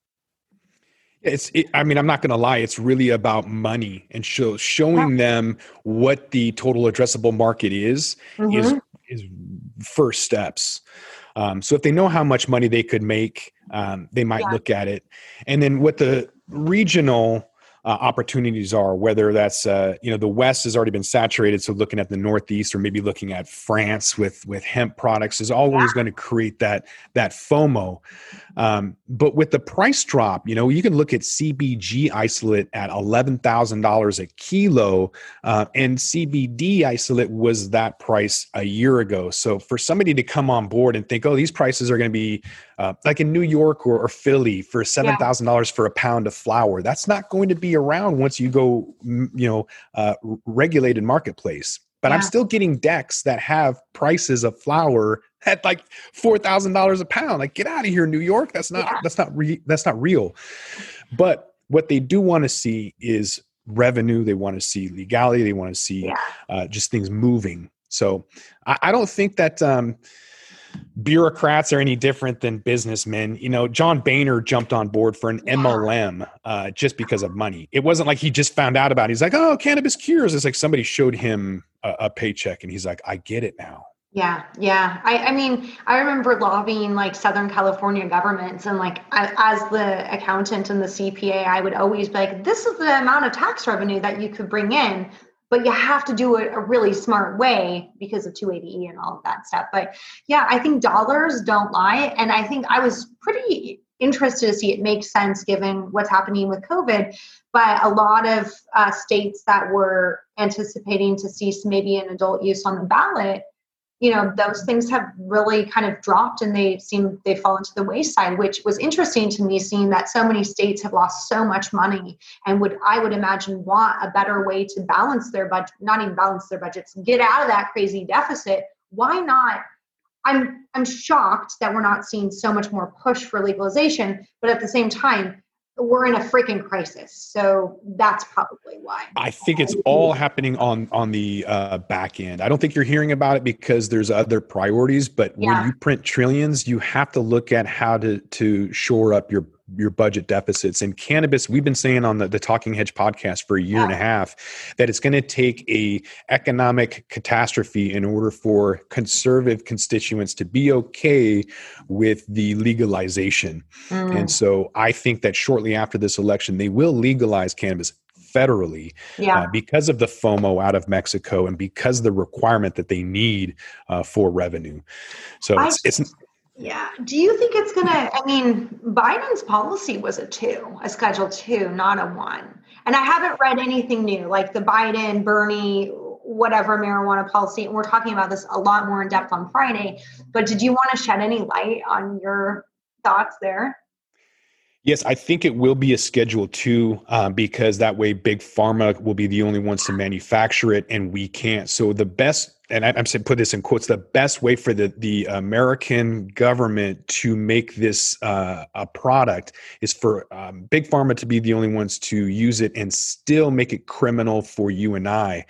It's, it, I mean, I'm not going to lie. It's really about money, and show, showing yeah. them what the total addressable market is, mm-hmm. is, is first steps. Um, so if they know how much money they could make, um, they might yeah. look at it. And then what the regional Uh, opportunities are, whether that's, uh, you know, the West has already been saturated. So looking at the Northeast, or maybe looking at France with, with hemp products is always yeah. going to create that, that FOMO. Um, but with the price drop, you know, you can look at C B G isolate at eleven thousand dollars a kilo, uh, and C B D isolate was that price a year ago. So for somebody to come on board and think, oh, these prices are going to be uh, like in New York or, or Philly for seven thousand dollars yeah. for a pound of flour, that's not going to be around once you go, you know, uh, regulated marketplace. But yeah. I'm still getting decks that have prices of flour at like four thousand dollars a pound. Like, get out of here, New York. That's not, yeah. that's not, re- that's not real. But what they do want to see is revenue. They want to see legality. They want to see yeah. uh, just things moving. So I, I don't think that, um, bureaucrats are any different than businessmen. You know, John Boehner jumped on board for an M L M uh, just because of money. It wasn't like he just found out about it. He's like, oh, cannabis cures. It's like somebody showed him a, a paycheck and he's like, I get it now. Yeah. Yeah. I, I mean, I remember lobbying like Southern California governments, and like I, as the accountant and the C P A, I would always be like, this is the amount of tax revenue that you could bring in. But you have to do it a really smart way because of two eighty E and all of that stuff. But yeah, I think dollars don't lie. And I think I was pretty interested to see it make sense given what's happening with COVID. But a lot of uh, states that were anticipating to see maybe an adult use on the ballot, you know, those things have really kind of dropped, and they seem they fall into the wayside, which was interesting to me, seeing that so many states have lost so much money and would, I would imagine, want a better way to balance their budget, not even balance their budgets, get out of that crazy deficit. Why not? I'm, I'm shocked that we're not seeing so much more push for legalization, but at the same time, we're in a freaking crisis. So that's probably why. I think it's all happening on, on the uh, back end. I don't think you're hearing about it because there's other priorities, but yeah. when you print trillions, you have to look at how to, to shore up your, your budget deficits. And cannabis, we've been saying on the, the Talking Hedge podcast for a year yeah. and a half, that it's going to take a economic catastrophe in order for conservative constituents to be okay with the legalization. Mm. And so I think that shortly after this election, they will legalize cannabis federally yeah. uh, because of the FOMO out of Mexico and because of the requirement that they need uh, for revenue. So I- it's, it's Yeah. Do you think it's going to, I mean, Biden's policy was a two, a schedule two, not a one. And I haven't read anything new, like the Biden, Bernie, whatever marijuana policy. And we're talking about this a lot more in depth on Friday. But did you want to shed any light on your thoughts there? Yes, I think it will be a schedule two uh, because that way big pharma will be the only ones to manufacture it and we can't. So the best, and I, I'm saying put this in quotes, the best way for the, the American government to make this uh, a product is for um, big pharma to be the only ones to use it and still make it criminal for you and I.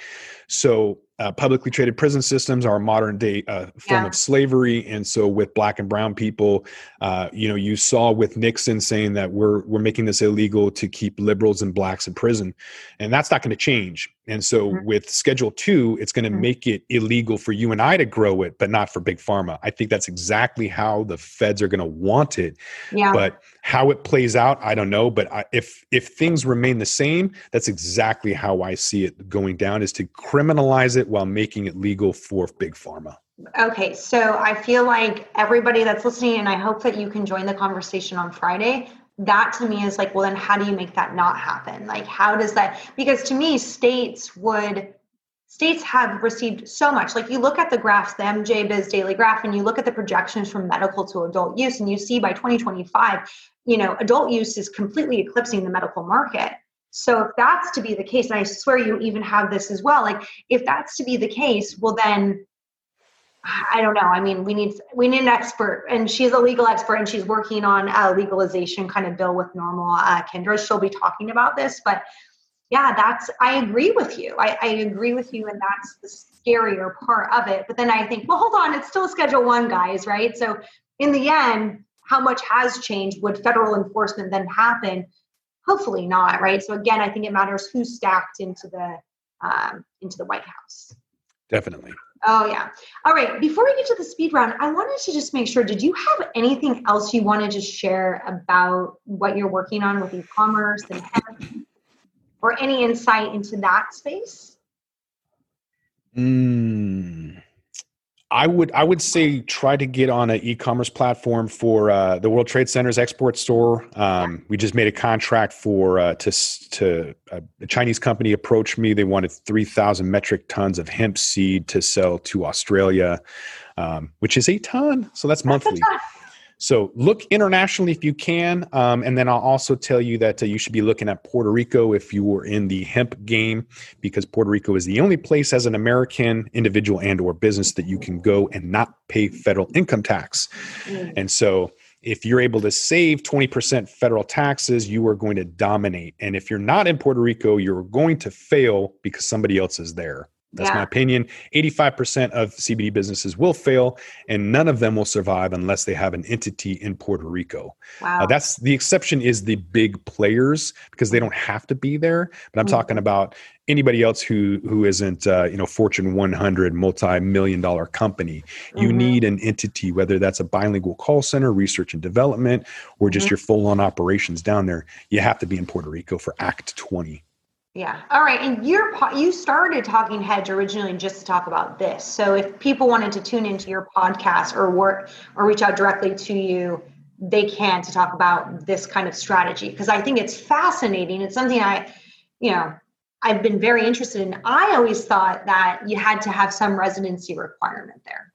So Uh, publicly traded prison systems are a modern day uh, form yeah. of slavery. And so with black and brown people, uh, you know, you saw with Nixon saying that we're, we're making this illegal to keep liberals and blacks in prison. And that's not going to change. And so mm-hmm. with Schedule Two, it's going to mm-hmm. make it illegal for you and I to grow it, but not for big pharma. I think that's exactly how the feds are going to want it. Yeah. But how it plays out, I don't know. But I, if if things remain the same, that's exactly how I see it going down, is to criminalize it while making it legal for big pharma. Okay, so I feel like everybody that's listening, and I hope that you can join the conversation on Friday, that to me is like, well, then how do you make that not happen? Like, how does that, because to me, states would, states have received so much. Like you look at the graphs, the M J Biz Daily Graph, and you look at the projections from medical to adult use, and you see by twenty twenty-five, you know, adult use is completely eclipsing the medical market. So if that's to be the case, and I swear you even have this as well, like if that's to be the case, well then, I don't know. I mean, we need we need an expert, and she's a legal expert, and she's working on a legalization kind of bill with Normal uh, Kindred. She'll be talking about this, but yeah, that's. I agree with you. I, I agree with you, and that's the scarier part of it. But then I think, well, hold on, it's still Schedule One, guys, right? So in the end, how much has changed? Would federal enforcement then happen? Hopefully not, right? So again, I think it matters who's stacked into the um, into the White House. Definitely. Oh, yeah. All right. Before we get to the speed round, I wanted to just make sure, did you have anything else you wanted to share about what you're working on with e-commerce and hemp, or any insight into that space? Mm, I would I would say try to get on an e-commerce platform for uh, the World Trade Center's export store. Um, we just made a contract for uh, to to uh, a Chinese company approached me. They wanted three thousand metric tons of hemp seed to sell to Australia, um, which is a ton. So that's monthly. So look internationally if you can. Um, and then I'll also tell you that uh, you should be looking at Puerto Rico if you were in the hemp game, because Puerto Rico is the only place as an American individual and or business that you can go and not pay federal income tax. Mm. And so if you're able to save twenty percent federal taxes, you are going to dominate. And if you're not in Puerto Rico, you're going to fail because somebody else is there. That's yeah. my opinion. eighty-five percent of C B D businesses will fail, and none of them will survive unless they have an entity in Puerto Rico. Wow. Uh, that's the exception is the big players, because they don't have to be there. But I'm mm-hmm. talking about anybody else who who isn't uh, you know Fortune one hundred multi-million dollar company. You mm-hmm. need an entity, whether that's a bilingual call center, research and development, or just mm-hmm. your full-on operations down there. You have to be in Puerto Rico for Act twenty. Yeah. All right. And you're, you started Talking Hedge originally just to talk about this. So if people wanted to tune into your podcast or work or reach out directly to you, they can to talk about this kind of strategy. Because I think it's fascinating. It's something I, you know, I've been very interested in. I always thought that you had to have some residency requirement there.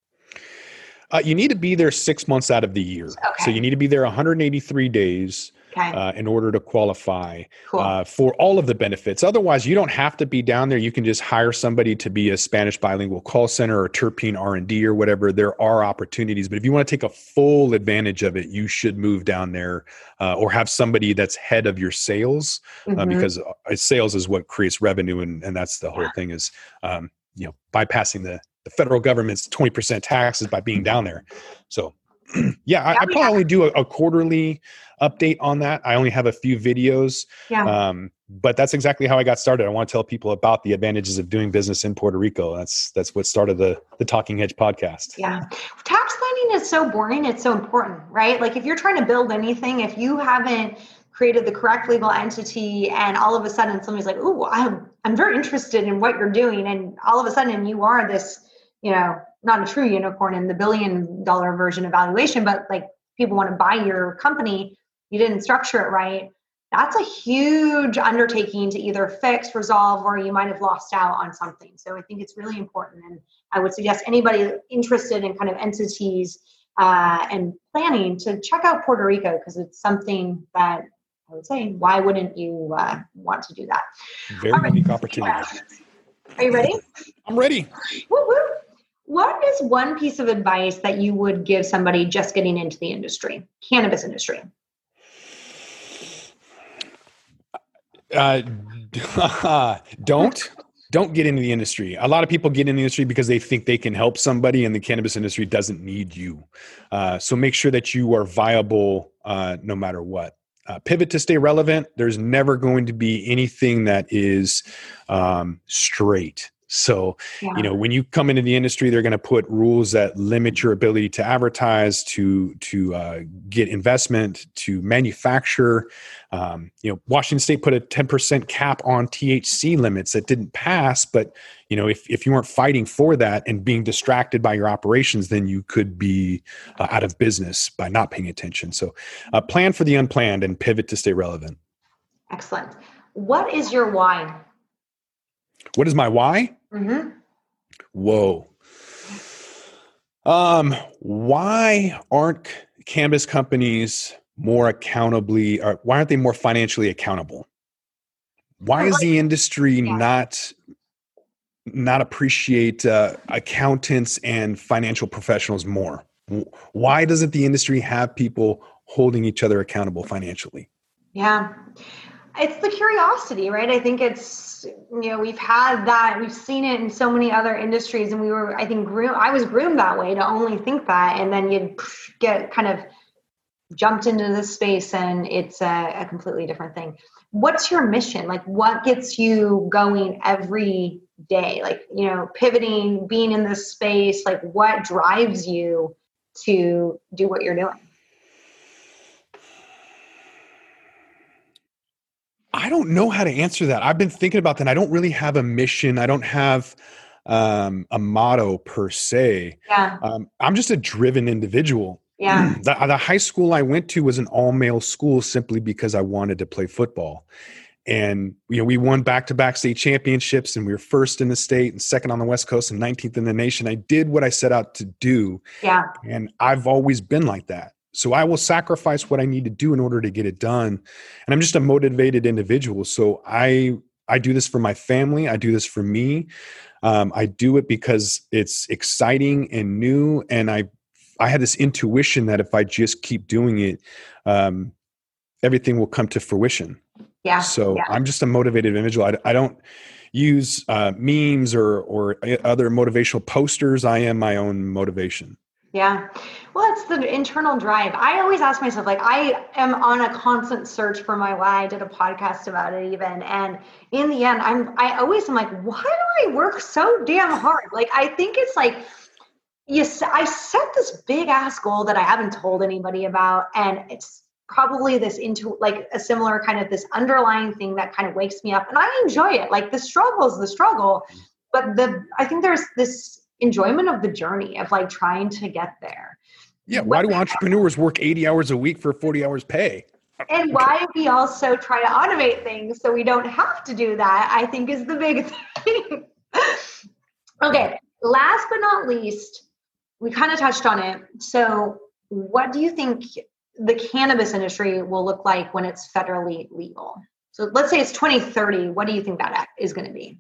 Uh, you need to be there six months out of the year. Okay. So you need to be there one hundred eighty-three days. Okay. Uh, in order to qualify cool. uh, for all of the benefits. Otherwise, you don't have to be down there. You can just hire somebody to be a Spanish bilingual call center or terpene R and D or whatever. There are opportunities. But if you want to take a full advantage of it, you should move down there uh, or have somebody that's head of your sales mm-hmm. uh, because sales is what creates revenue. And, and that's the whole yeah. thing is, um, you know, bypassing the, the federal government's twenty percent taxes by being down there. So yeah, I, I probably only do a, a quarterly update on that. I only have a few videos, yeah. um, but that's exactly how I got started. I want to tell people about the advantages of doing business in Puerto Rico. That's that's what started the the Talking Hedge podcast. Yeah, tax planning is so boring. It's so important, right? Like if you're trying to build anything, if you haven't created the correct legal entity, and all of a sudden somebody's like, "Ooh, I'm I'm very interested in what you're doing," and all of a sudden you are this, you know, not a true unicorn in the billion dollar version of valuation, but like people want to buy your company, you didn't structure it right. That's a huge undertaking to either fix, resolve, or you might have lost out on something. So I think it's really important. And I would suggest anybody interested in kind of entities uh, and planning to check out Puerto Rico, because it's something that I would say, why wouldn't you uh, want to do that? Very right. unique opportunity. Are you ready? I'm ready. Woo woo. What is one piece of advice that you would give somebody just getting into the industry, cannabis industry? Uh, don't, don't get into the industry. A lot of people get in the industry because they think they can help somebody, and the cannabis industry doesn't need you. Uh, so make sure that you are viable uh, no matter what. Uh, pivot to stay relevant. There's never going to be anything that is um, straight. So, yeah. you know, when you come into the industry, they're going to put rules that limit your ability to advertise, to to uh, get investment, to manufacture. Um, you know, Washington State put a ten percent cap on T H C limits that didn't pass. But, you know, if, if you weren't fighting for that and being distracted by your operations, then you could be uh, out of business by not paying attention. So uh, plan for the unplanned and pivot to stay relevant. Excellent. What is your why? What is my why? Mm-hmm. Whoa. Um, why aren't cannabis companies more accountably, or why aren't they more financially accountable? Why is the industry yeah. not not appreciate uh, accountants and financial professionals more? Why doesn't the industry have people holding each other accountable financially? Yeah, it's the curiosity, right? I think it's, you know, we've had that, we've seen it in so many other industries, and we were, I think, groomed, I was groomed that way to only think that, and then you'd get kind of jumped into this space and it's a, a completely different thing. What's your mission? Like, what gets you going every day? Like, you know, pivoting, being in this space, like what drives you to do what you're doing? I don't know how to answer that. I've been thinking about that. I don't really have a mission. I don't have um, a motto per se. Yeah. Um, I'm just a driven individual. Yeah. the, the high school I went to was an all-male school simply because I wanted to play football. And, you know, we won back-to-back state championships, and we were first in the state and second on the West Coast and nineteenth in the nation. I did what I set out to do. Yeah. And I've always been like that. So I will sacrifice what I need to do in order to get it done. And I'm just a motivated individual. So I, I do this for my family. I do this for me. Um, I do it because it's exciting and new. And I, I had this intuition that if I just keep doing it, um, everything will come to fruition. Yeah. So yeah. I'm just a motivated individual. I, I don't use uh, memes or, or other motivational posters. I am my own motivation. Yeah. Well, it's the internal drive. I always ask myself, like, I am on a constant search for my why. I did a podcast about it even. And in the end, I'm, I always am like, why do I work so damn hard? Like, I think it's like, yes, I set this big ass goal that I haven't told anybody about. And it's probably this into like a similar kind of this underlying thing that kind of wakes me up, and I enjoy it. Like, the struggle is the struggle, but the, I think there's this enjoyment of the journey of like trying to get there. Yeah. Why do entrepreneurs work eighty hours a week for forty hours pay? And why we also try to automate things so we don't have to do that, I think is the big thing. Okay. Last but not least, we kind of touched on it. So what do you think the cannabis industry will look like when it's federally legal? So let's say it's twenty thirty. What do you think that is going to be?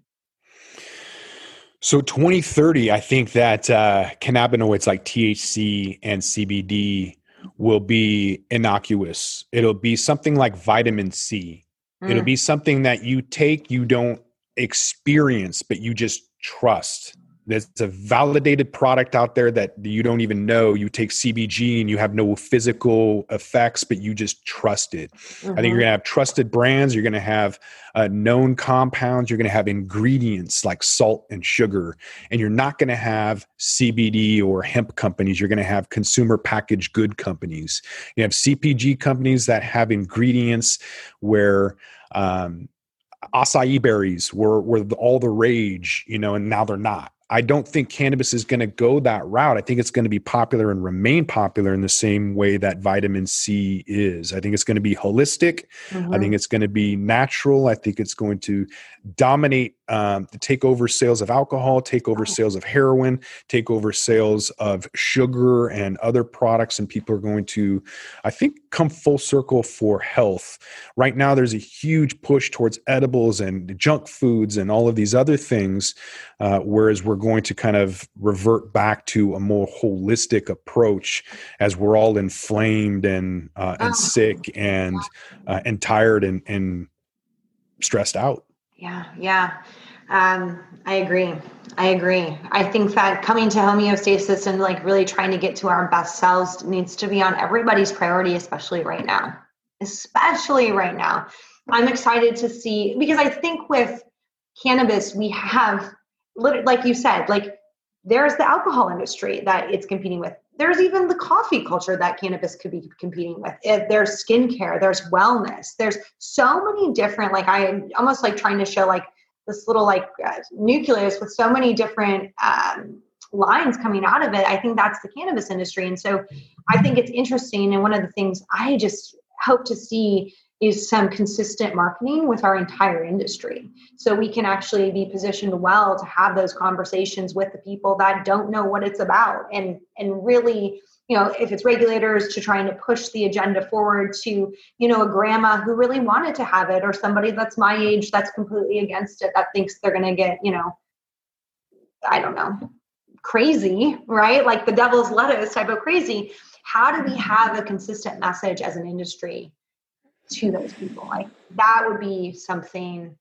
So twenty thirty, I think that uh, cannabinoids like T H C and C B D will be innocuous. It'll be something like vitamin C. Mm. It'll be something that you take, you don't experience, but you just trust. There's a validated product out there that you don't even know. You take C B G and you have no physical effects, but you just trust it. Mm-hmm. I think you're going to have trusted brands. You're going to have uh, known compounds. You're going to have ingredients like salt and sugar. And you're not going to have C B D or hemp companies. You're going to have consumer packaged good companies. You have C P G companies that have ingredients where um, acai berries were, were all the rage, you know, and now they're not. I don't think cannabis is going to go that route. I think it's going to be popular and remain popular in the same way that vitamin C is. I think it's going to be holistic. Mm-hmm. I think it's going to be natural. I think it's going to dominate, um, to take over sales of alcohol, take over sales of heroin, take over sales of sugar and other products. And people are going to, I think, come full circle for health. Right now, there's a huge push towards edibles and junk foods and all of these other things, uh, whereas we're going to kind of revert back to a more holistic approach as we're all inflamed and uh, and oh. sick and uh, and tired and, and stressed out. Yeah, yeah. Um, I agree. I agree. I think that coming to homeostasis and like really trying to get to our best selves needs to be on everybody's priority, especially right now. Especially right now. I'm excited to see, because I think with cannabis, we have, like you said, like there's the alcohol industry that it's competing with. There's even the coffee culture that cannabis could be competing with. There's skincare, there's wellness. There's so many different, like I almost like trying to show like this little like uh, nucleus with so many different um, lines coming out of it. I think that's the cannabis industry. And so I think it's interesting. And one of the things I just hope to see is some consistent marketing with our entire industry. So we can actually be positioned well to have those conversations with the people that don't know what it's about, and, and really, you know, if it's regulators, to trying to push the agenda forward to, you know, a grandma who really wanted to have it, or somebody that's my age that's completely against it, that thinks they're going to get, you know, I don't know, crazy, right? Like the devil's lettuce type of crazy. How do we have a consistent message as an industry to those people? Like that would be something.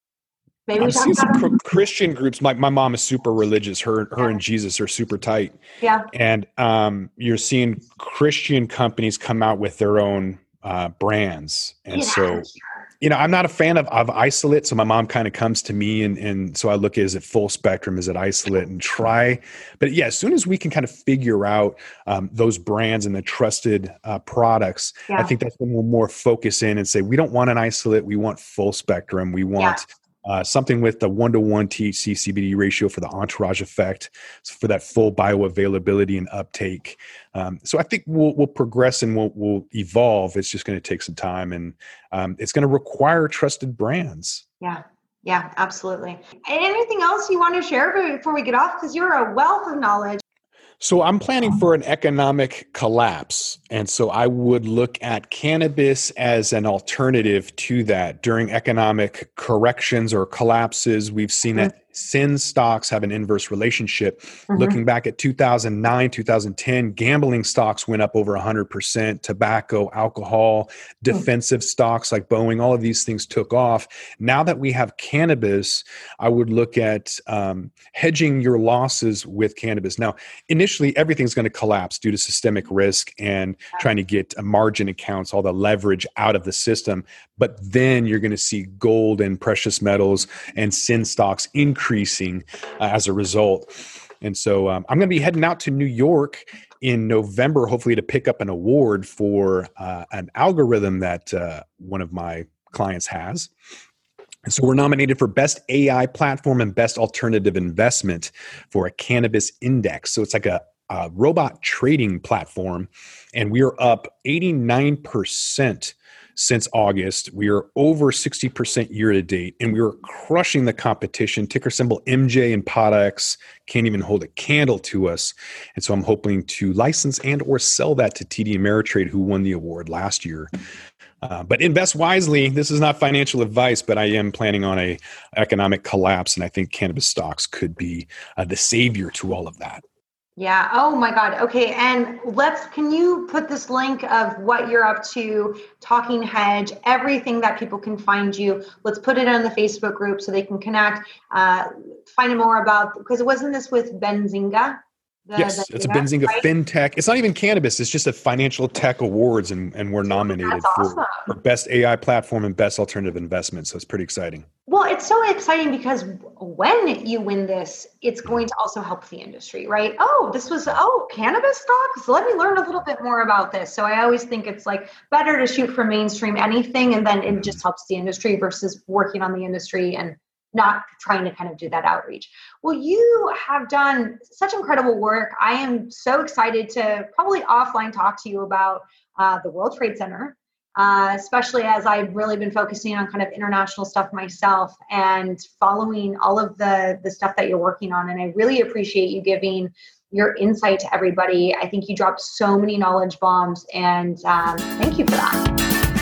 Maybe I'm we seeing talk some about cr- Christian groups. My my mom is super religious. Her her Yeah. and Jesus are super tight. Yeah. And um, you're seeing Christian companies come out with their own uh, brands. And Yeah, so, sure. you know, I'm not a fan of, of isolate. So my mom kind of comes to me, and, and so I look at, is it full spectrum? Is it isolate? And try. But yeah, as soon as we can kind of figure out um, those brands and the trusted uh, products, Yeah. I think that's when we'll more focus in and say, we don't want an isolate. We want full spectrum. We want Yeah. Uh, something with the one-to-one T H C C B D ratio for the entourage effect, for that full bioavailability and uptake. Um, so I think we'll we'll progress and we'll we'll evolve. It's just going to take some time, and um, it's going to require trusted brands. Yeah. Yeah, absolutely. Anything else you want to share before we get off? Because you're a wealth of knowledge. So I'm planning for an economic collapse. And so I would look at cannabis as an alternative to that. During economic corrections or collapses, we've seen that S I N stocks have an inverse relationship. Mm-hmm. Looking back at two thousand nine, two thousand ten, gambling stocks went up over one hundred percent. Tobacco, alcohol, defensive mm-hmm. stocks like Boeing, all of these things took off. Now that we have cannabis, I would look at um, hedging your losses with cannabis. Now, initially, everything's going to collapse due to systemic risk and trying to get margin accounts, all the leverage out of the system. But then you're going to see gold and precious metals and S I N stocks increasing uh, as a result. And so um, I'm going to be heading out to New York in November, hopefully to pick up an award for uh, an algorithm that uh, one of my clients has. And so we're nominated for Best A I Platform and Best Alternative Investment for a cannabis index. So it's like a, a robot trading platform, and we are up eighty-nine percent since August. We are over sixty percent year to date, and we are crushing the competition. Ticker symbol M J and PodX can't even hold a candle to us. And so I'm hoping to license and or sell that to T D Ameritrade, who won the award last year. Uh, but invest wisely. This is not financial advice, but I am planning on a economic collapse, and I think cannabis stocks could be uh, the savior to all of that. Yeah. Oh my God. Okay. And let's, can you put this link of what you're up to, Talking Hedge, everything that people can find you? Let's put it on the Facebook group so they can connect, uh, find out more about, because it wasn't this with Benzinga? The, yes, the it's a Benzinga right? FinTech. It's not even cannabis. It's just a financial tech awards, and, and we're nominated awesome. for, for Best A I Platform and Best Alternative Investment. So it's pretty exciting. Well, it's so exciting because when you win this, it's going to also help the industry, right? Oh, this was, oh, cannabis stocks? Let me learn a little bit more about this. So I always think it's like better to shoot for mainstream anything, and then it just helps the industry versus working on the industry and not trying to kind of do that outreach. Well, you have done such incredible work. I am so excited to probably offline talk to you about uh, the World Trade Center, uh, especially as I've really been focusing on kind of international stuff myself and following all of the, the stuff that you're working on. And I really appreciate you giving your insight to everybody. I think you dropped so many knowledge bombs, and um, thank you for that.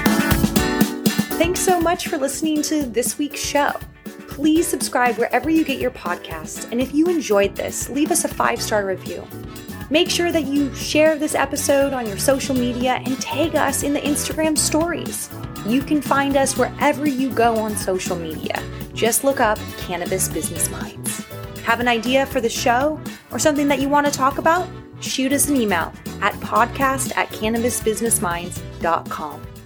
Thanks so much for listening to this week's show. Please subscribe wherever you get your podcasts. And if you enjoyed this, leave us a five-star review. Make sure that you share this episode on your social media and tag us in the Instagram stories. You can find us wherever you go on social media. Just look up Cannabis Business Minds. Have an idea for the show or something that you want to talk about? Shoot us an email at podcast at cannabis business minds dot com.